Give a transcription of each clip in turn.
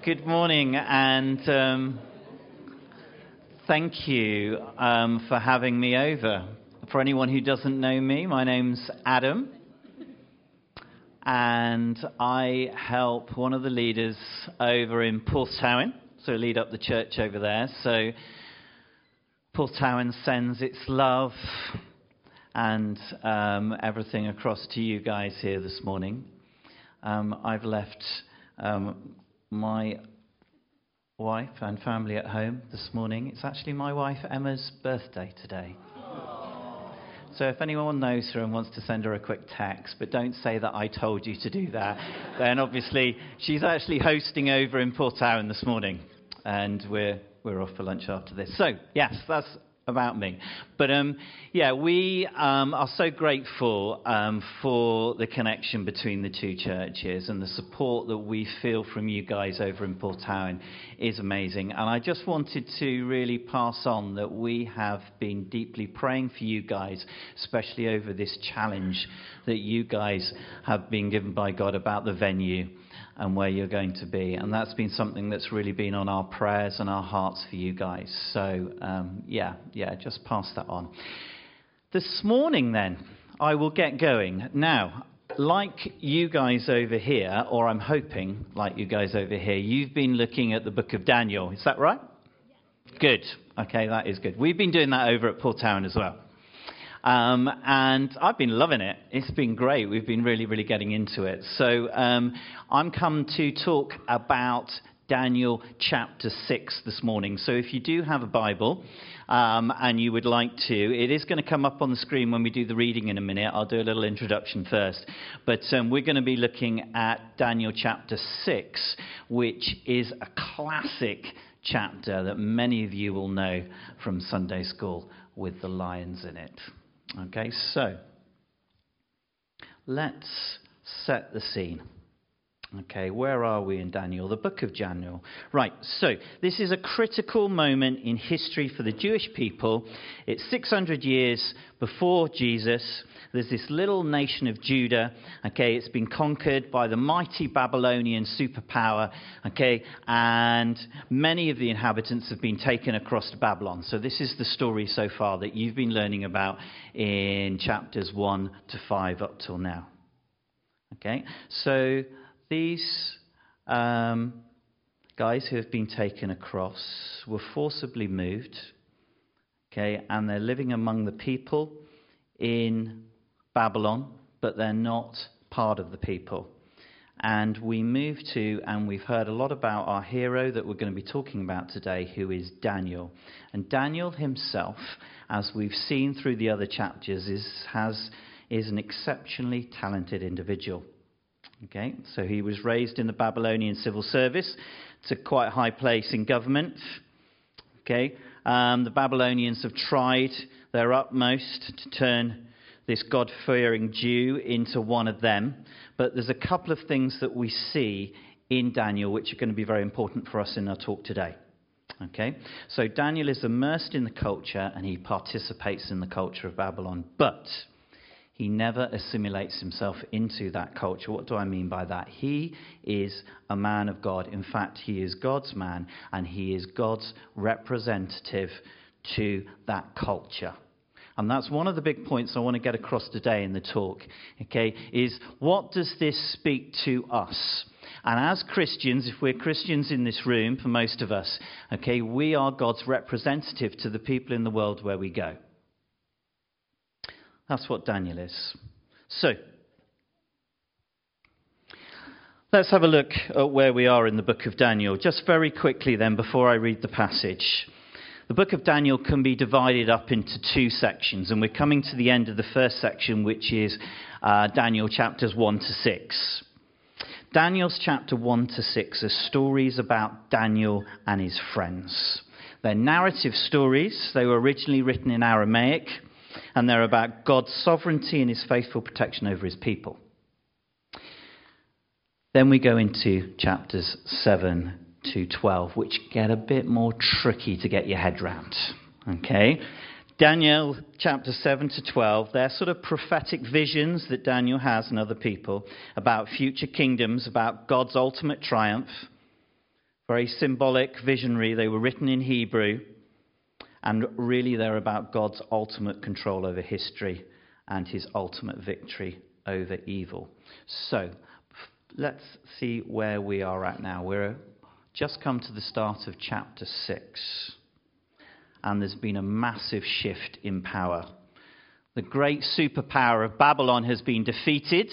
Good morning, and thank you for having me over. For anyone who doesn't know me, my name's Adam, and I help one of the leaders over in Porthtowan, so lead up the church over there. So Porthtowan sends its love and everything across to you guys here this morning. I've left my wife and family at home this morning. It's actually my wife Emma's birthday today. So if anyone knows her and wants to send her a quick text, but don't say that I told you to do that, then obviously she's actually hosting over in Porthtowan this morning, and we're off for lunch after this. So yes, that's about me. But we are so grateful for the connection between the two churches, and the support that we feel from you guys over in Porthtowan is amazing. And I just wanted to really pass on that we have been deeply praying for you guys, especially over this challenge that you guys have been given by God about the venue and where you're going to be. And that's been something that's really been on our prayers and our hearts for you guys. So, just pass that on. This morning, then, I will get going. Now, like you guys over here, or I'm hoping like you guys over here, you've been looking at the book of Daniel. Is that right? Yeah. Good. Okay, that is good. We've been doing that over at Porthtowan as well. And I've been loving it. It's been great. We've been really, really getting into it. So I'm come to talk about Daniel chapter 6 this morning. So if you do have a Bible and you would like to, it is going to come up on the screen when we do the reading in a minute. I'll do a little introduction first. But we're going to be looking at Daniel chapter 6, which is a classic chapter that many of you will know from Sunday school with the lions in it. Okay, so let's set the scene. Okay, where are we in Daniel? The book of Daniel. Right, so this is a critical moment in history for the Jewish people. It's 600 years before Jesus. There's this little nation of Judah. Okay, it's been conquered by the mighty Babylonian superpower. Okay, and many of the inhabitants have been taken across to Babylon. So this is the story so far that you've been learning about in chapters 1 to 5 up till now. Okay, so these guys who have been taken across were forcibly moved, okay, and they're living among the people in Babylon, but they're not part of the people. And we move to, and we've heard a lot about our hero that we're going to be talking about today, who is Daniel. And Daniel himself, as we've seen through the other chapters, is an exceptionally talented individual. Okay, so he was raised in the Babylonian civil service. It's a quite high place in government. Okay, the Babylonians have tried their utmost to turn this God-fearing Jew into one of them. But there's a couple of things that we see in Daniel which are going to be very important for us in our talk today. Okay, so Daniel is immersed in the culture and he participates in the culture of Babylon, but he never assimilates himself into that culture. What do I mean by that? He is a man of God. In fact, he is God's man, and he is God's representative to that culture. And that's one of the big points I want to get across today in the talk, okay, is what does this speak to us? And as Christians, if we're Christians in this room, for most of us, okay, we are God's representative to the people in the world where we go. That's what Daniel is. So, let's have a look at where we are in the book of Daniel. Just very quickly then, before I read the passage. The book of Daniel can be divided up into two sections, and we're coming to the end of the first section, which is Daniel chapters 1 to 6. Daniel's chapter 1 to 6 are stories about Daniel and his friends. They're narrative stories. They were originally written in Aramaic, and they're about God's sovereignty and his faithful protection over his people. Then we go into chapters 7 to 12, which get a bit more tricky to get your head round. Okay? Daniel chapter 7 to 12, they're sort of prophetic visions that Daniel has and other people about future kingdoms, about God's ultimate triumph Very symbolic, visionary. They were written in Hebrew. And really they're about God's ultimate control over history and his ultimate victory over evil. So, let's see where we are at now. We're just come to the start of chapter 6. And there's been a massive shift in power. The great superpower of Babylon has been defeated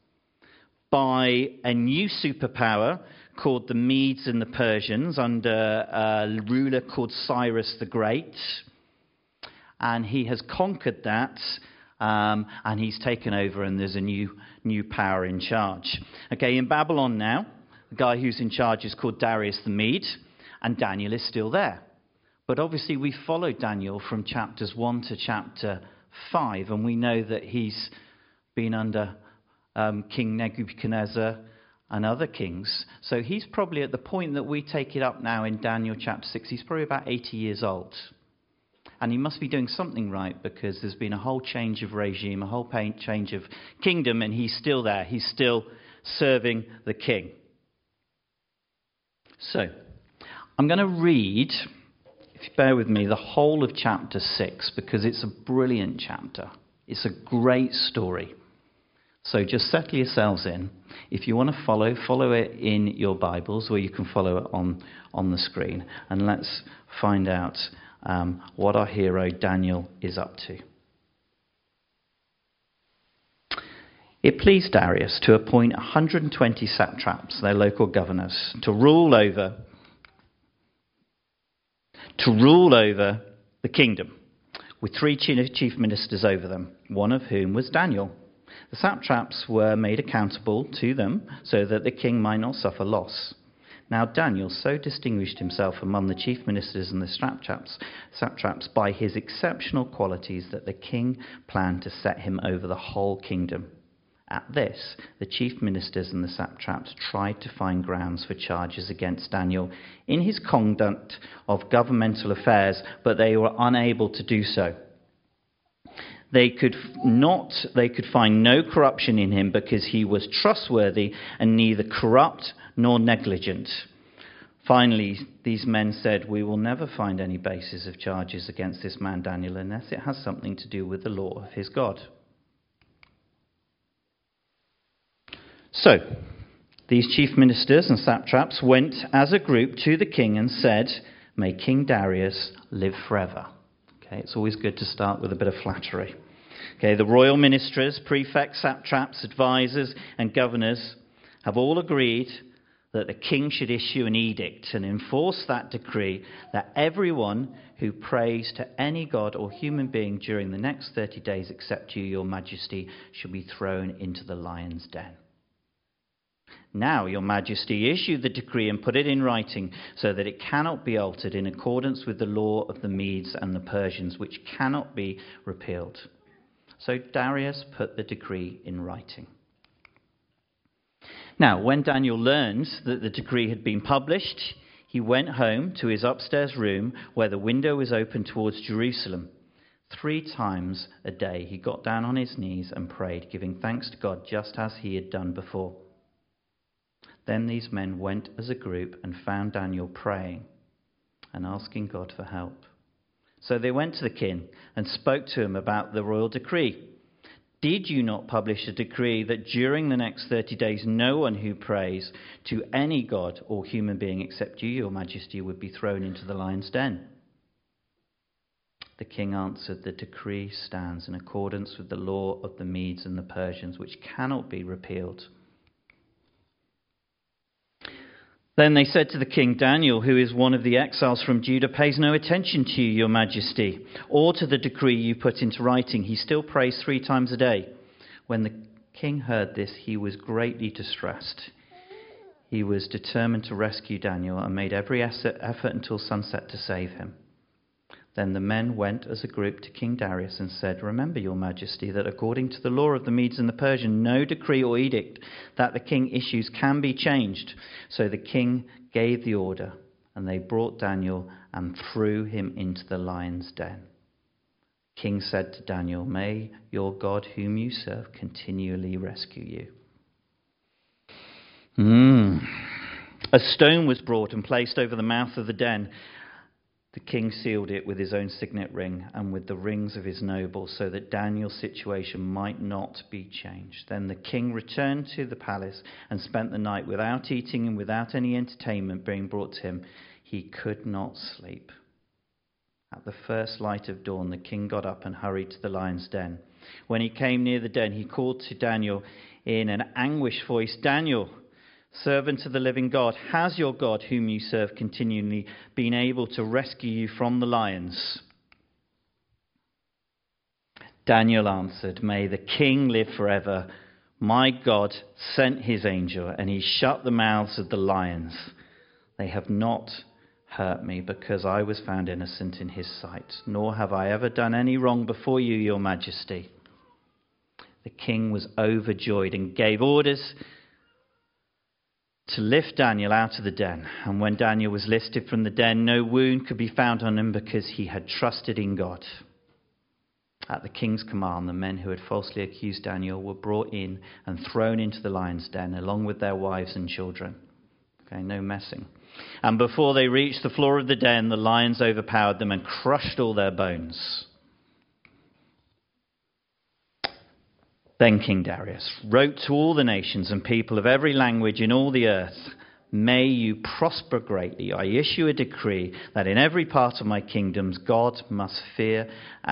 by a new superpower called the Medes and the Persians under a ruler called Cyrus the Great. And he has conquered that, and he's taken over, and there's a new power in charge. Okay, in Babylon now, the guy who's in charge is called Darius the Mede, and Daniel is still there. But obviously we followed Daniel from chapters 1 to chapter 5, and we know that he's been under King Nebuchadnezzar and other kings. So he's probably at the point that we take it up now in Daniel chapter 6, he's probably about 80 years old. And he must be doing something right, because there's been a whole change of regime, a whole change of kingdom, and he's still there. He's still serving the king. So, I'm going to read, if you bear with me, the whole of chapter 6, because it's a brilliant chapter. It's a great story. So just settle yourselves in. If you want to follow it in your Bibles, or you can follow it on the screen. And let's find out what our hero Daniel is up to. It pleased Darius to appoint 120 satraps, their local governors, to rule over the kingdom, with 3 chief ministers over them, one of whom was Daniel. The satraps were made accountable to them so that the king might not suffer loss. Now Daniel so distinguished himself among the chief ministers and the satraps by his exceptional qualities that the king planned to set him over the whole kingdom. At this, the chief ministers and the satraps tried to find grounds for charges against Daniel in his conduct of governmental affairs, but they were unable to do so. They could find no corruption in him, because he was trustworthy and neither corrupt nor negligent. Finally, these men said, "We will never find any basis of charges against this man Daniel unless it has something to do with the law of his God." So, these chief ministers and satraps went as a group to the king and said, "May King Darius live forever." Okay, it's always good to start with a bit of flattery. Okay, the royal ministers, prefects, satraps, advisors, and governors have all agreed that the king should issue an edict and enforce that decree that everyone who prays to any god or human being during the next 30 days except you, your majesty, shall be thrown into the lion's den. Now, your majesty, issue the decree and put it in writing so that it cannot be altered, in accordance with the law of the Medes and the Persians, which cannot be repealed. So Darius put the decree in writing. Now, when Daniel learned that the decree had been published, he went home to his upstairs room where the window was open towards Jerusalem. 3 times a day he got down on his knees and prayed, giving thanks to God just as he had done before. Then these men went as a group and found Daniel praying and asking God for help. So they went to the king and spoke to him about the royal decree. "Did you not publish a decree that during the next 30 days no one who prays to any god or human being except you, your majesty, would be thrown into the lion's den?" The king answered, "The decree stands in accordance with the law of the Medes and the Persians, which cannot be repealed." Then they said to the king, "Daniel, who is one of the exiles from Judah, pays no attention to you, your majesty, or to the decree you put into writing. He still prays 3 times a day." When the king heard this, he was greatly distressed. He was determined to rescue Daniel and made every effort until sunset to save him. Then the men went as a group to King Darius and said, "Remember, your majesty, that according to the law of the Medes and the Persians, no decree or edict that the king issues can be changed." So the king gave the order, and they brought Daniel and threw him into the lion's den. The king said to Daniel, "May your God whom you serve continually rescue you." A stone was brought and placed over the mouth of the den. The king sealed it with his own signet ring and with the rings of his nobles, so that Daniel's situation might not be changed. Then the king returned to the palace and spent the night without eating and without any entertainment being brought to him. He could not sleep. At the first light of dawn, the king got up and hurried to the lion's den. When he came near the den, he called to Daniel in an anguished voice, "Daniel, servant of the living God, has your God, whom you serve continually, been able to rescue you from the lions?" Daniel answered, "May the king live forever. My God sent his angel, and he shut the mouths of the lions. They have not hurt me, because I was found innocent in his sight, nor have I ever done any wrong before you, your majesty." The king was overjoyed and gave orders to lift Daniel out of the den. And when Daniel was lifted from the den, no wound could be found on him, because he had trusted in God. At the king's command, the men who had falsely accused Daniel were brought in and thrown into the lion's den, along with their wives and children. Okay, no messing. And before they reached the floor of the den, the lions overpowered them and crushed all their bones. Then King Darius wrote to all the nations and people of every language in all the earth, "May you prosper greatly. I issue a decree that in every part of my kingdoms, people must fear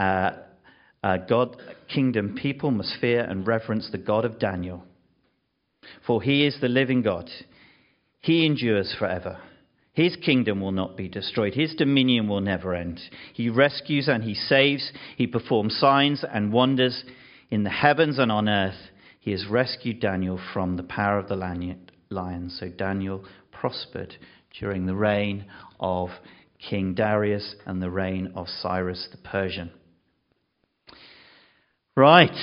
and reverence the God of Daniel. For he is the living God. He endures forever. His kingdom will not be destroyed. His dominion will never end. He rescues and he saves. He performs signs and wonders in the heavens and on earth. He has rescued Daniel from the power of the lion." So Daniel prospered during the reign of King Darius and the reign of Cyrus the Persian. Right.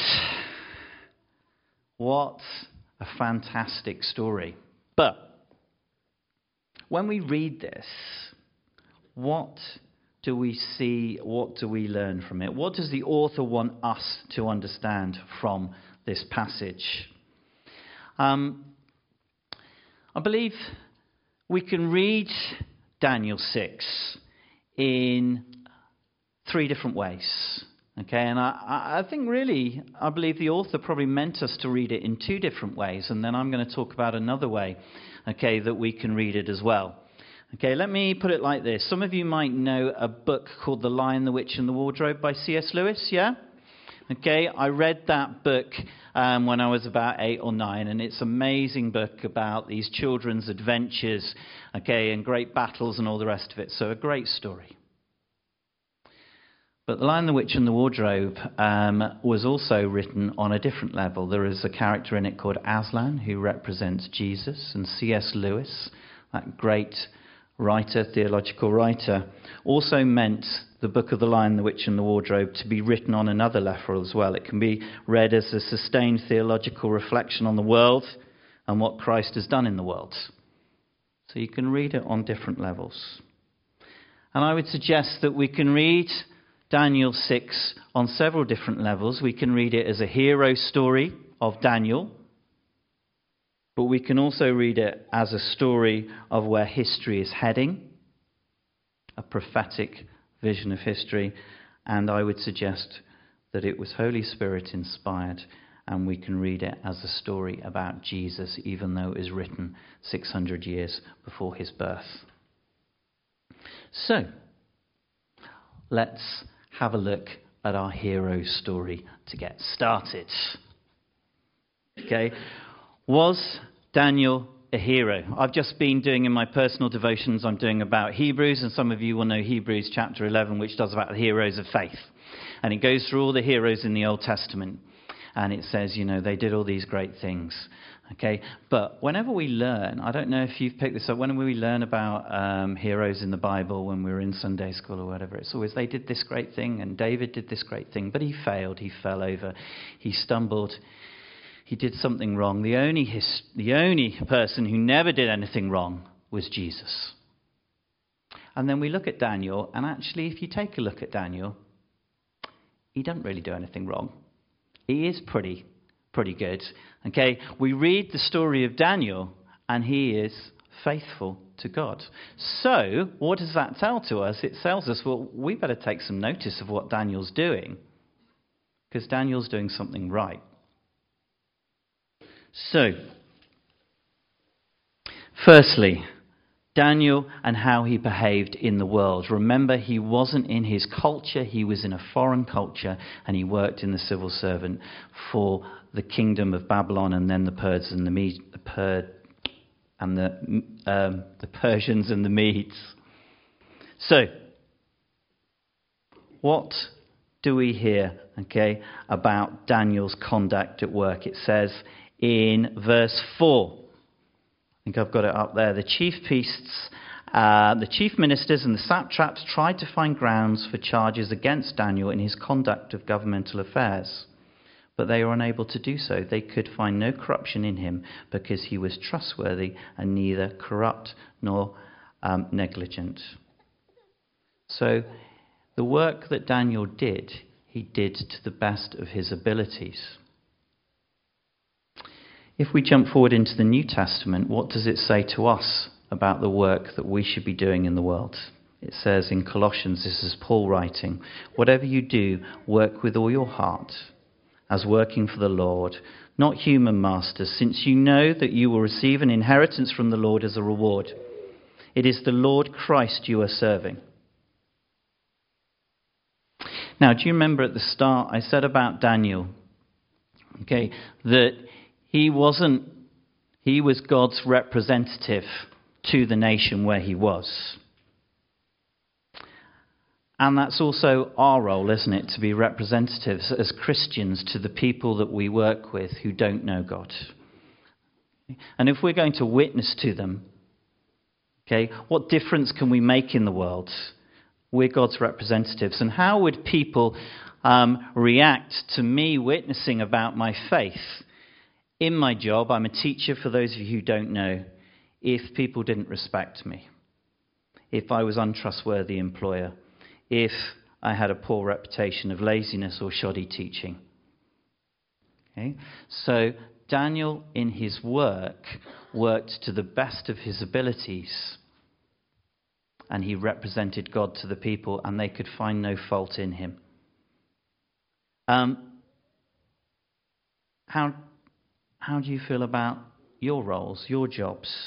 What a fantastic story. But when we read this, what do we see? What do we learn from it? What does the author want us to understand from this passage? I believe we can read Daniel 6 in 3 different ways. Okay, and I think really, I believe the author probably meant us to read it in 2 different ways, and then I'm going to talk about another way, okay, that we can read it as well. Okay, let me put it like this. Some of you might know a book called The Lion, the Witch and the Wardrobe by C.S. Lewis, yeah? Okay, I read that book when I was about 8 or 9, and it's an amazing book about these children's adventures, okay, and great battles and all the rest of it. So a great story. But The Lion, the Witch and the Wardrobe was also written on a different level. There is a character in it called Aslan, who represents Jesus, and C.S. Lewis, that great writer, theological writer, also meant the book of The Lion, the Witch and the Wardrobe to be written on another level as well. It can be read as a sustained theological reflection on the world and what Christ has done in the world. So you can read it on different levels. And I would suggest that we can read Daniel 6 on several different levels. We can read it as a hero story of Daniel, but we can also read it as a story of where history is heading, a prophetic vision of history, and I would suggest that it was Holy Spirit inspired, and we can read it as a story about Jesus, even though it was written 600 years before his birth. So, let's have a look at our hero story to get started. Okay. Was Daniel a hero? I've just been doing in my personal devotions, I'm doing about Hebrews, and some of you will know Hebrews chapter 11, which does about the heroes of faith. And it goes through all the heroes in the Old Testament. And it says, you know, they did all these great things. Okay, but whenever we learn, I don't know if you've picked this up, whenever we learn about heroes in the Bible when we're in Sunday school or whatever, it's always they did this great thing and David did this great thing, but he failed, he fell over, he stumbled, he did something wrong. The only person who never did anything wrong was Jesus. And then we look at Daniel, and actually if you take a look at Daniel, he doesn't really do anything wrong. He is pretty good. Okay, we read the story of Daniel, and he is faithful to God. So, what does that tell to us? It tells us, well, we better take some notice of what Daniel's doing, because Daniel's doing something right. So, firstly, Daniel and how he behaved in the world. Remember, he wasn't in his culture, he was in a foreign culture, and he worked in the civil servant for the kingdom of Babylon, and then the Persians and the Medes. So, what do we hear, about Daniel's conduct at work? It says in verse 4, I think I've got it up there. The chief priests, the chief ministers and the satraps tried to find grounds for charges against Daniel in his conduct of governmental affairs, but they were unable to do so. They could find no corruption in him because he was trustworthy and neither corrupt nor negligent. So the work that Daniel did, he did to the best of his abilities. If we jump forward into the New Testament, what does it say to us about the work that we should be doing in the world? It says in Colossians, this is Paul writing, "Whatever you do, work with all your heart, as working for the Lord, not human masters, since you know that you will receive an inheritance from the Lord as a reward. It is the Lord Christ you are serving." Now, do you remember at the start I said about Daniel, that he was God's representative to the nation where he was. And that's also our role, isn't it, to be representatives as Christians to the people that we work with who don't know God. And if we're going to witness to them, what difference can we make in the world? We're God's representatives. And how would people react to me witnessing about my faith? In my job, I'm a teacher, for those of you who don't know, if people didn't respect me, if I was an untrustworthy employer, if I had a poor reputation of laziness or shoddy teaching. So Daniel, in his work, worked to the best of his abilities, and he represented God to the people, and they could find no fault in him. How do you feel about your roles, your jobs?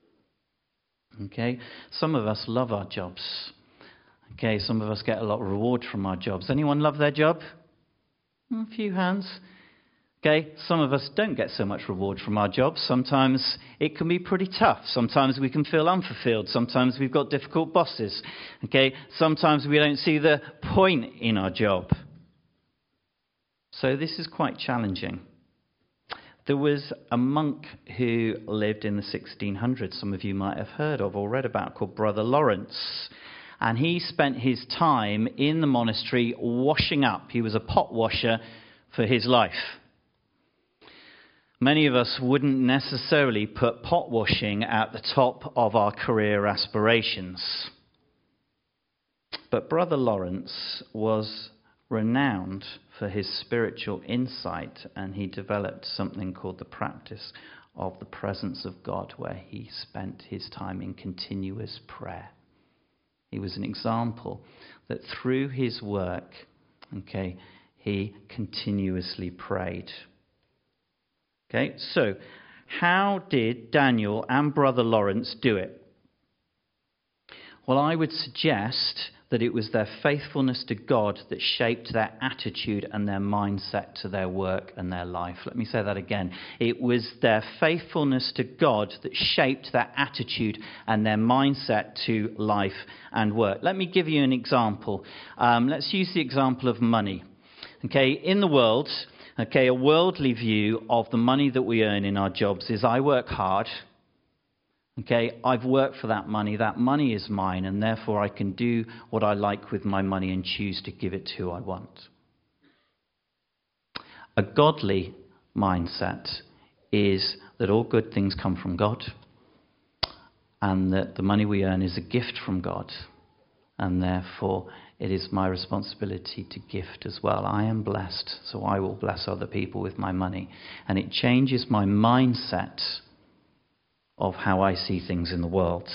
Some of us love our jobs. Some of us get a lot of reward from our jobs. Anyone love their job? A few hands. Some of us don't get so much reward from our jobs. Sometimes it can be pretty tough. Sometimes we can feel unfulfilled. Sometimes we've got difficult bosses. Sometimes we don't see the point in our job. So this is quite challenging. There was a monk who lived in the 1600s, some of you might have heard of or read about, called Brother Lawrence. And he spent his time in the monastery washing up. He was a pot washer for his life. Many of us wouldn't necessarily put pot washing at the top of our career aspirations. But Brother Lawrence was renowned for his spiritual insight, and he developed something called the practice of the presence of God, where he spent his time in continuous prayer. He was an example that through his work, he continuously prayed. So how did Daniel and Brother Lawrence do it? Well, I would suggest that it was their faithfulness to God that shaped their attitude and their mindset to their work and their life. Let me say that again. It was their faithfulness to God that shaped their attitude and their mindset to life and work. Let me give you an example. Let's use the example of money. In the world, a worldly view of the money that we earn in our jobs is I work hard. I've worked for that money. That money is mine, and therefore I can do what I like with my money and choose to give it to who I want. A godly mindset is that all good things come from God, and that the money we earn is a gift from God, and therefore it is my responsibility to gift as well. I am blessed, so I will bless other people with my money. And it changes my mindset of how I see things in the world.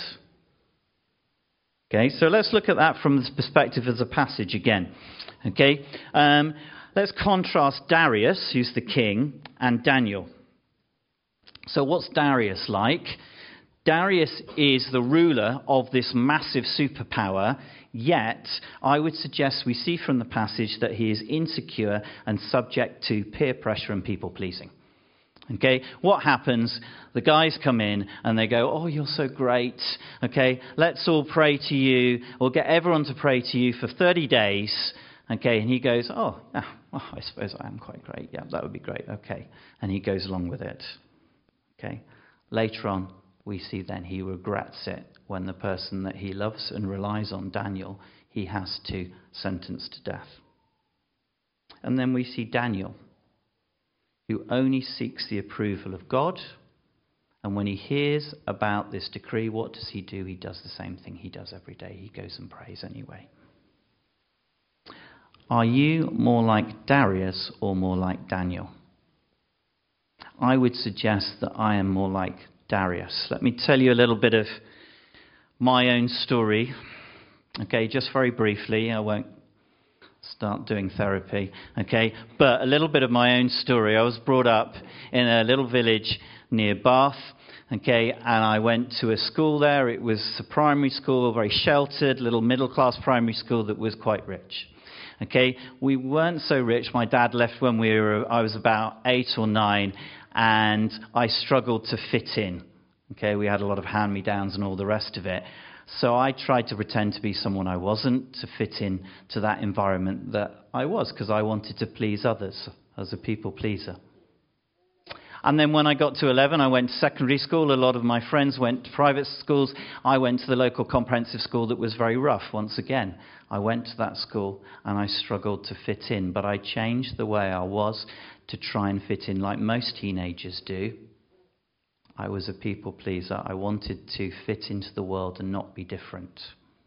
Okay, so let's look at that from this perspective as a passage again. Okay, let's contrast Darius, who's the king, and Daniel. So what's Darius like? Darius is the ruler of this massive superpower, yet I would suggest we see from the passage that he is insecure and subject to peer pressure and people pleasing. Okay, what happens? The guys come in and they go, "Oh, you're so great. Okay, let's all pray to you. We'll get everyone to pray to you for 30 days. Okay, and he goes, "Oh, I suppose I am quite great. Yeah, that would be great. Okay." And he goes along with it. Okay, later on, we see then he regrets it when the person that he loves and relies on, Daniel, he has to sentence to death. And then we see Daniel, who only seeks the approval of God. And when he hears about this decree, what does he do? He does the same thing he does every day. He goes and prays anyway. Are you more like Darius or more like Daniel? I would suggest that I am more like Darius. Let me tell you a little bit of my own story. Okay, just very briefly. I won't start doing therapy. Okay, but a little bit of my own story. I was brought up in a little village near Bath. Okay, and I went to a school there. It was a primary school, a very sheltered, little middle-class primary school that was quite rich. Okay, we weren't so rich. My dad left when I was about 8 or 9, and I struggled to fit in. Okay, we had a lot of hand-me-downs and all the rest of it. So I tried to pretend to be someone I wasn't, to fit in to that environment that I was, because I wanted to please others as a people pleaser. And then when I got to 11, I went to secondary school. A lot of my friends went to private schools. I went to the local comprehensive school that was very rough. Once again, I went to that school and I struggled to fit in. But I changed the way I was to try and fit in like most teenagers do. I was a people pleaser. I wanted to fit into the world and not be different.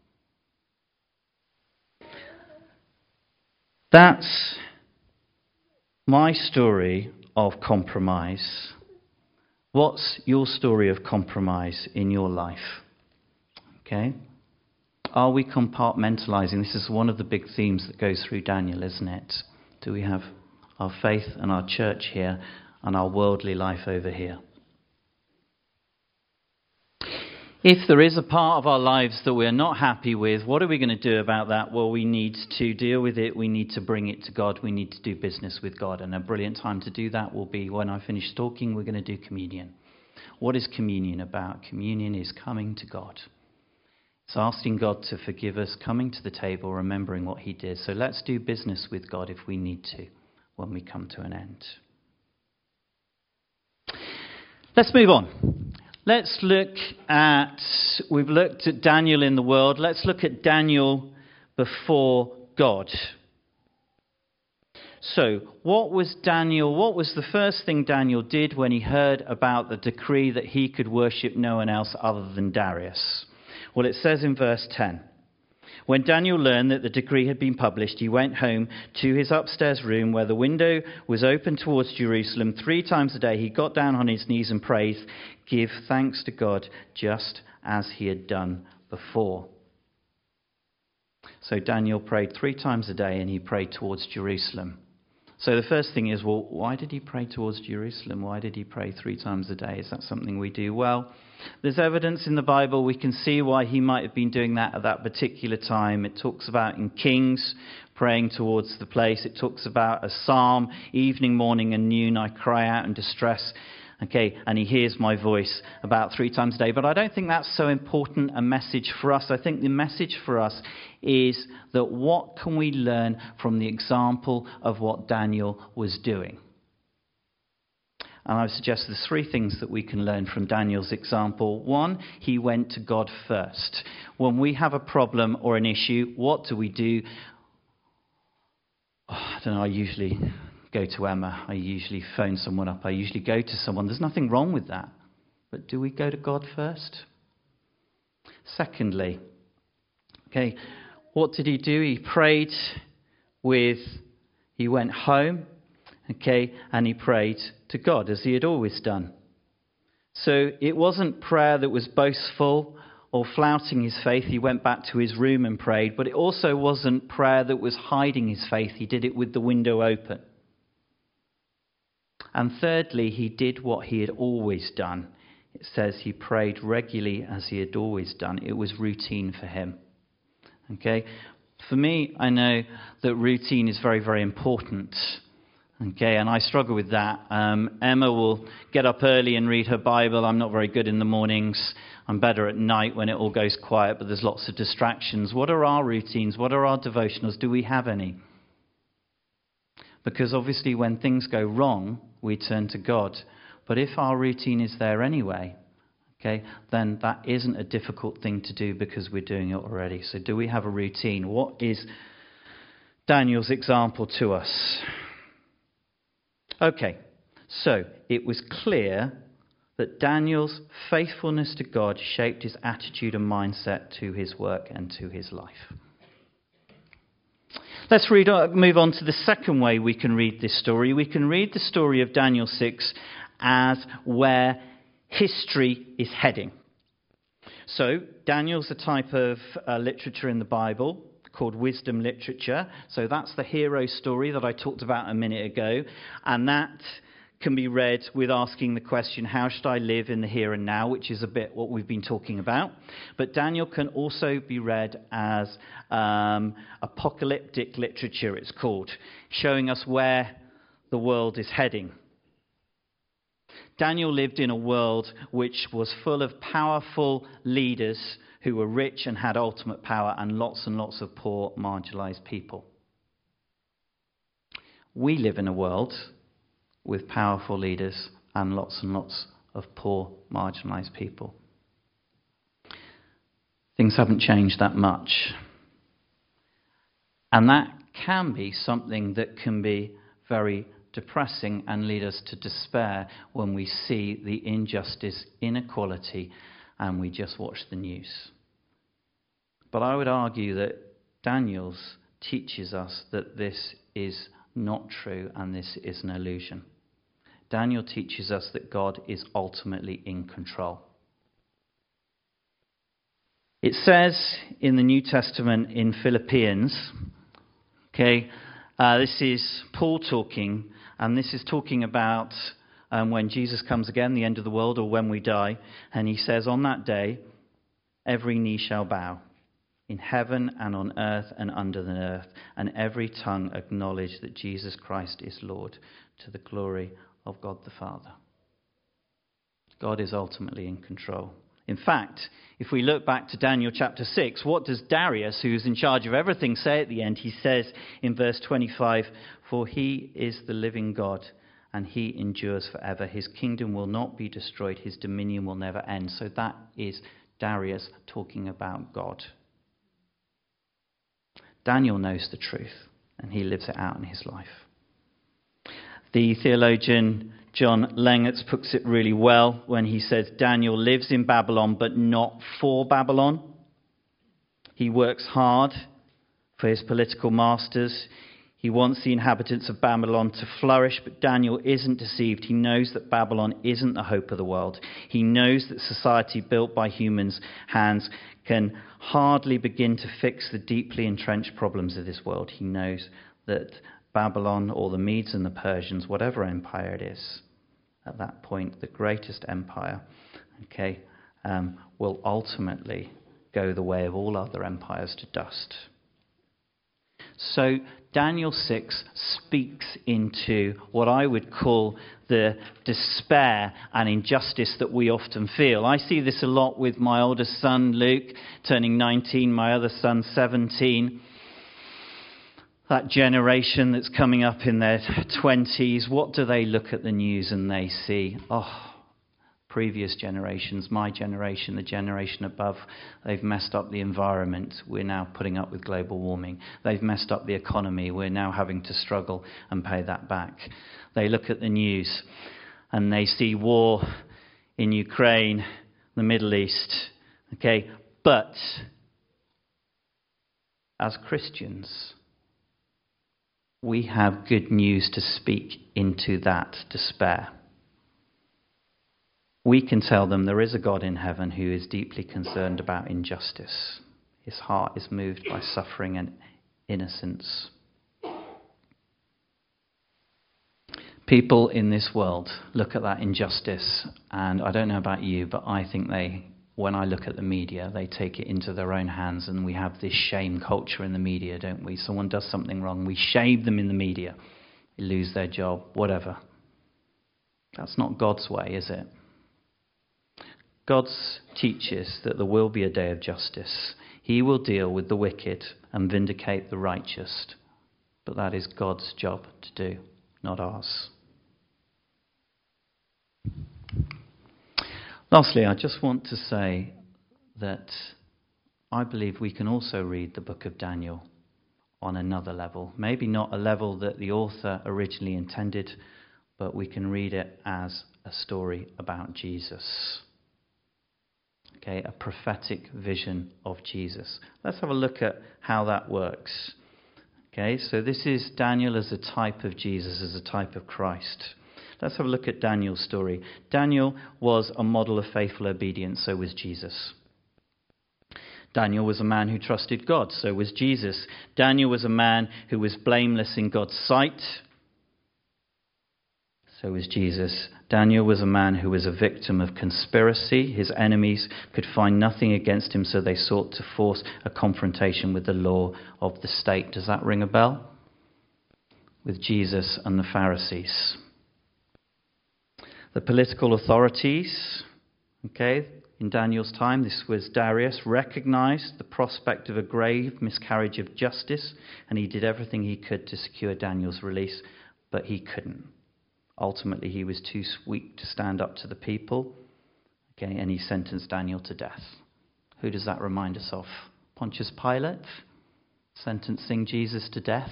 That's my story of compromise. What's your story of compromise in your life? Okay? Are we compartmentalizing? This is one of the big themes that goes through Daniel, isn't it? Do we have our faith and our church here and our worldly life over here? If there is a part of our lives that we're not happy with, what are we going to do about that? Well, we need to deal with it. We need to bring it to God. We need to do business with God. And a brilliant time to do that will be when I finish talking, we're going to do communion. What is communion about? Communion is coming to God. It's asking God to forgive us, coming to the table, remembering what he did. So let's do business with God if we need to when we come to an end. Let's move on. Let's look at, we've looked at Daniel in the world. Let's look at Daniel before God. So, what was the first thing Daniel did when he heard about the decree that he could worship no one else other than Darius? Well, it says in verse 10, when Daniel learned that the decree had been published, he went home to his upstairs room where the window was open towards Jerusalem. 3 times a day he got down on his knees and prayed, give thanks to God, just as he had done before. So Daniel prayed 3 times a day and he prayed towards Jerusalem. So the first thing is, well, why did he pray towards Jerusalem? Why did he pray 3 times a day? Is that something we do? Well, there's evidence in the Bible. We can see why he might have been doing that at that particular time. It talks about in Kings praying towards the place. It talks about a psalm, evening, morning and noon, I cry out in distress. Okay, and he hears my voice about 3 times a day. But I don't think that's so important a message for us. I think the message for us is that what can we learn from the example of what Daniel was doing? And I would suggest there's 3 things that we can learn from Daniel's example. 1, he went to God first. When we have a problem or an issue, what do? I don't know, I usually go to Emma. I usually phone someone up. I usually go to someone. There's nothing wrong with that. But do we go to God first? Secondly, okay, what did he do? He prayed he went home, okay, and he prayed to God as he had always done. So it wasn't prayer that was boastful or flouting his faith. He went back to his room and prayed. But it also wasn't prayer that was hiding his faith. He did it with the window open. And thirdly, he did what he had always done. It says he prayed regularly as he had always done. It was routine for him. Okay? For me, I know that routine is very, very important. Okay, and I struggle with that. Emma will get up early and read her Bible. I'm not very good in the mornings. I'm better at night when it all goes quiet, but there's lots of distractions. What are our routines? What are our devotionals? Do we have any? Because obviously when things go wrong, we turn to God. But if our routine is there anyway, okay, then that isn't a difficult thing to do because we're doing it already. So do we have a routine? What is Daniel's example to us? Okay, so it was clear that Daniel's faithfulness to God shaped his attitude and mindset to his work and to his life. Let's move on to the second way we can read this story. We can read the story of Daniel 6 as where history is heading. So Daniel's a type of literature in the Bible called wisdom literature. So that's the hero story that I talked about a minute ago. And that can be read with asking the question, how should I live in the here and now, which is a bit what we've been talking about. But Daniel can also be read as apocalyptic literature, it's called, showing us where the world is heading. Daniel lived in a world which was full of powerful leaders who were rich and had ultimate power, and lots of poor, marginalized people. We live in a world with powerful leaders and lots of poor, marginalized people. Things haven't changed that much. And that can be something that can be very depressing and lead us to despair when we see the injustice, inequality, and we just watch the news. But I would argue that Daniel's teaches us that this is not true and this is an illusion. Daniel teaches us that God is ultimately in control. It says in the New Testament in Philippians, this is Paul talking, and this is talking about when Jesus comes again, the end of the world, or when we die. And he says, on that day, every knee shall bow, in heaven and on earth and under the earth, and every tongue acknowledge that Jesus Christ is Lord, to the glory of God the Father. God is ultimately in control. In fact, if we look back to Daniel chapter 6, what does Darius, who's in charge of everything, say at the end? He says in verse 25, for he is the living God, and he endures forever. His kingdom will not be destroyed. His dominion will never end. So that is Darius talking about God. Daniel knows the truth, and he lives it out in his life. The theologian John Lengertz puts it really well when he says Daniel lives in Babylon, but not for Babylon. He works hard for his political masters. He wants the inhabitants of Babylon to flourish, but Daniel isn't deceived. He knows that Babylon isn't the hope of the world. He knows that society built by humans' hands can hardly begin to fix the deeply entrenched problems of this world. He knows that Babylon, or the Medes and the Persians, whatever empire it is, at that point, the greatest empire, will ultimately go the way of all other empires to dust. So Daniel 6 speaks into what I would call the despair and injustice that we often feel. I see this a lot with my oldest son, Luke, turning 19, my other son, 17. That generation that's coming up in their 20s, what do they look at the news and they see? Previous generations, my generation, the generation above, they've messed up the environment. We're now putting up with global warming. They've messed up the economy. We're now having to struggle and pay that back. They look at the news and they see war in Ukraine, the Middle East. But as Christians, we have good news to speak into that despair. we can tell them there is a God in heaven who is deeply concerned about injustice. His heart is moved by suffering and innocence. People in this world look at that injustice, and I don't know about you, but I think when I look at the media, they take it into their own hands, and we have this shame culture in the media, don't we? Someone does something wrong, we shame them in the media. They lose their job, whatever. That's not God's way, is it? God teaches that there will be a day of justice. He will deal with the wicked and vindicate the righteous. But that is God's job to do, not ours. Lastly, I just want to say that I believe we can also read the book of Daniel on another level. Maybe not a level that the author originally intended, but we can read it as a story about Jesus. Okay, a prophetic vision of Jesus. Let's have a look at how that works. Okay, so this is Daniel as a type of Jesus, as a type of Christ. Let's have a look at Daniel's story. Daniel was a model of faithful obedience, so was Jesus. Daniel was a man who trusted God, so was Jesus. Daniel was a man who was blameless in God's sight, so was Jesus. Daniel was a man who was a victim of conspiracy. His enemies could find nothing against him, so they sought to force a confrontation with the law of the state. Does that ring a bell? With Jesus and the Pharisees. The political authorities, in Daniel's time, this was Darius, recognized the prospect of a grave miscarriage of justice, and he did everything he could to secure Daniel's release, but he couldn't. Ultimately, he was too weak to stand up to the people, and he sentenced Daniel to death. Who does that remind us of? Pontius Pilate, sentencing Jesus to death.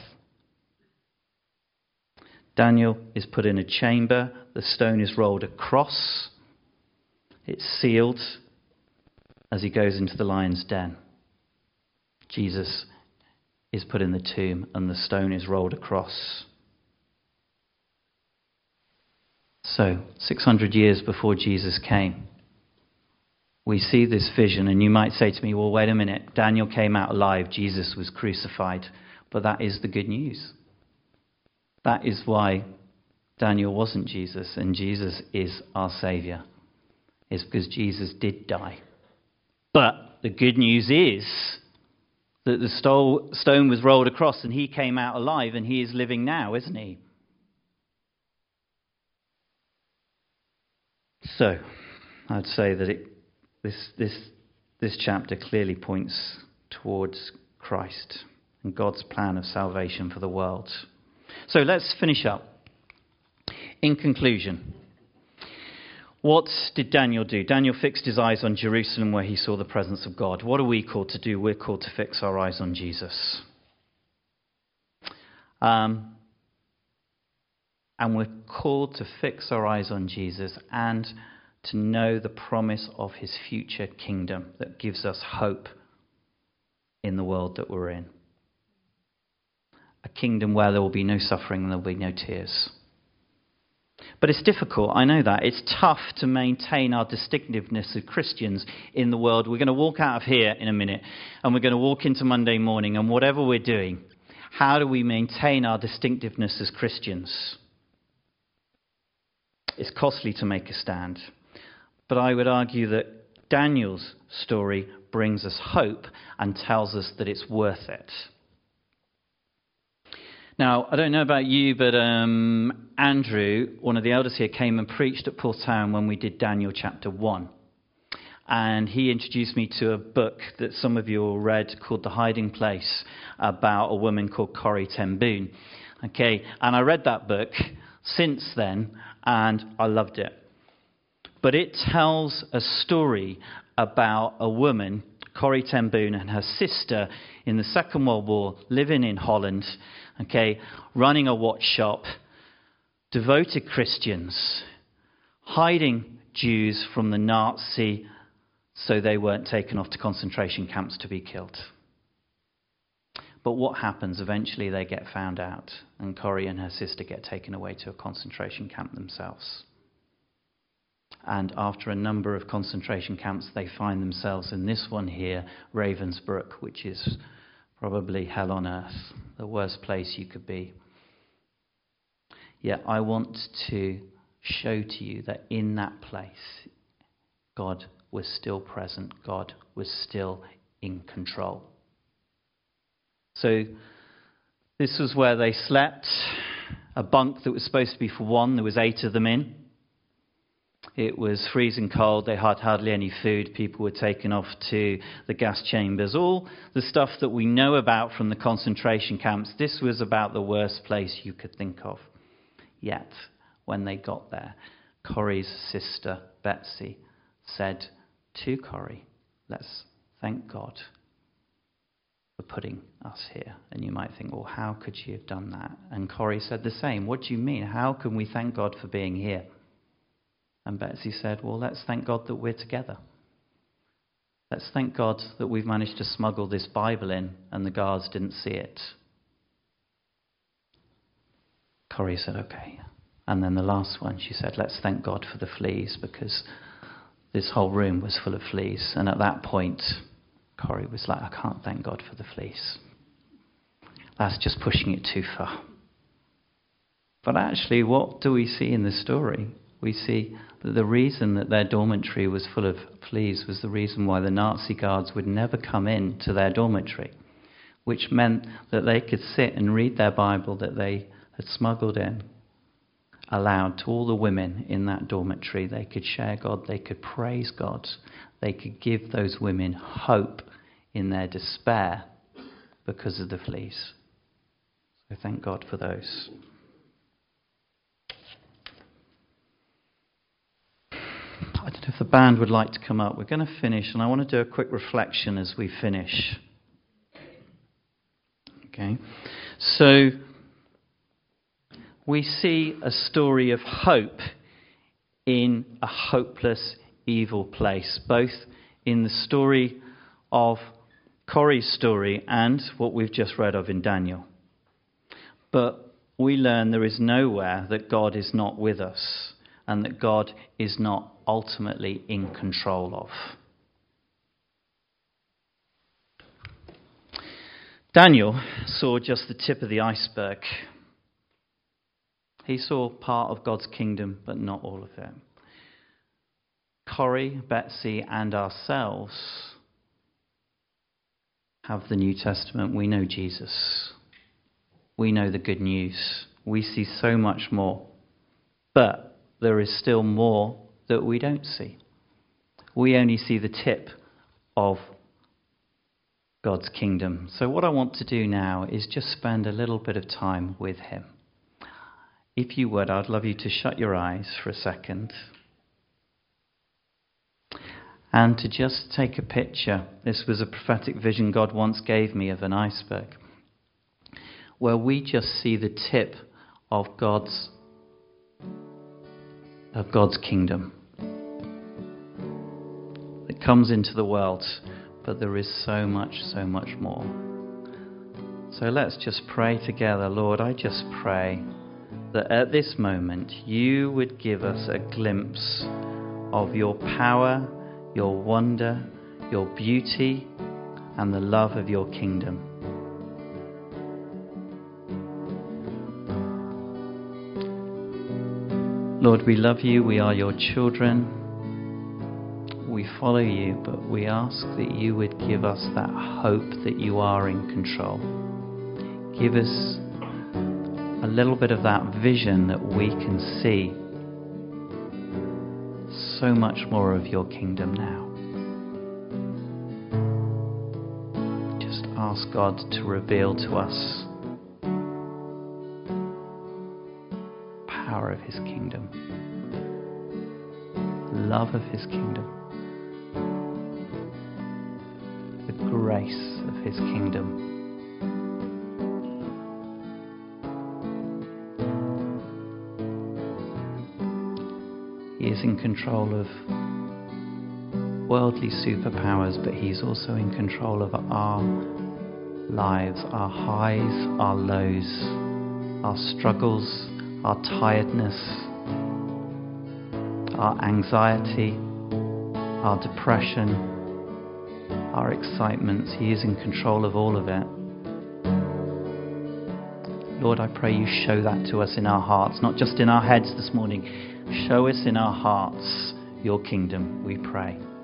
Daniel is put in a chamber. The stone is rolled across. It's sealed as he goes into the lion's den. Jesus is put in the tomb and the stone is rolled across. So, 600 years before Jesus came, we see this vision, and you might say to me, well, wait a minute, Daniel came out alive, Jesus was crucified. But that is the good news. That is why Daniel wasn't Jesus, and Jesus is our Saviour. It's because Jesus did die. But the good news is that the stone was rolled across and he came out alive, and he is living now, isn't he? So, I'd say that this chapter clearly points towards Christ and God's plan of salvation for the world. So let's finish up. In conclusion, what did Daniel do? Daniel fixed his eyes on Jerusalem where he saw the presence of God. What are we called to do? We're called to fix our eyes on Jesus. And we're called to fix our eyes on Jesus and to know the promise of his future kingdom that gives us hope in the world that we're in. A kingdom where there will be no suffering and there will be no tears. But it's difficult, I know that. It's tough to maintain our distinctiveness as Christians in the world. We're going to walk out of here in a minute and we're going to walk into Monday morning, and whatever we're doing, how do we maintain our distinctiveness as Christians? It's costly to make a stand. But I would argue that Daniel's story brings us hope and tells us that it's worth it. Now, I don't know about you, but Andrew, one of the elders here, came and preached at Portown when we did Daniel chapter 1. And he introduced me to a book that some of you all read called The Hiding Place, about a woman called Corrie ten Boom. And I read that book since then, and I loved it. But it tells a story about a woman, Corrie ten Boom, and her sister in the Second World War, living in Holland, running a watch shop, devoted Christians, hiding Jews from the Nazi so they weren't taken off to concentration camps to be killed. But what happens? Eventually they get found out, and Corrie and her sister get taken away to a concentration camp themselves. And after a number of concentration camps, they find themselves in this one here, Ravensbrück, which is probably hell on earth, the worst place you could be. Yet I want to show to you that in that place, God was still present. God was still in control. So this was where they slept, a bunk that was supposed to be for one. There was 8 of them in. It was freezing cold. They had hardly any food. People were taken off to the gas chambers. All the stuff that we know about from the concentration camps, this was about the worst place you could think of. Yet, when they got there, Corrie's sister, Betsy, said to Corrie, let's thank God for putting us here. And you might think, well, how could she have done that? And Corrie said the same. What do you mean? How can we thank God for being here? And Betsy said, well, let's thank God that we're together. Let's thank God that we've managed to smuggle this Bible in and the guards didn't see it. Corrie said, okay. And then the last one, she said, let's thank God for the fleas, because this whole room was full of fleas. And at that point, Corrie was like, I can't thank God for the fleas. That's just pushing it too far. But actually, what do we see in the story? We see that the reason that their dormitory was full of fleas was the reason why the Nazi guards would never come in to their dormitory, which meant that they could sit and read their Bible that they had smuggled in, aloud to all the women in that dormitory. They could share God, they could praise God, they could give those women hope in their despair because of the fleas. So thank God for those. I don't know if the band would like to come up. We're going to finish, and I want to do a quick reflection as we finish. Okay, so we see a story of hope in a hopeless, evil place, both in the story of Corrie's story and what we've just read of in Daniel. But we learn there is nowhere that God is not with us and that God is not ultimately in control of. Daniel saw just the tip of the iceberg. He saw part of God's kingdom, but not all of it. Corrie, Betsy, and ourselves have the New Testament. We know Jesus. We know the good news. We see so much more. But there is still more that we don't see. We only see the tip of God's kingdom. So what I want to do now is just spend a little bit of time with him. If you would, I'd love you to shut your eyes for a second and to just take a picture. This was a prophetic vision God once gave me of an iceberg, where we just see the tip of God's kingdom that comes into the world, but there is so much more. So let's just pray together. Lord, I just pray that at this moment you would give us a glimpse of your power, your wonder, your beauty, and the love of your kingdom. Lord, we love you. We are your children. We follow you, but we ask that you would give us that hope that you are in control. Give us a little bit of that vision that we can see so much more of your kingdom now. Just ask God to reveal to us the power of his kingdom, love of his kingdom, the grace of his kingdom. He is in control of worldly superpowers, but he's also in control of our lives, our highs, our lows, our struggles, our tiredness, our anxiety, our depression, our excitements. He is in control of all of it. Lord, I pray you show that to us in our hearts, not just in our heads this morning. Show us in our hearts your kingdom, we pray.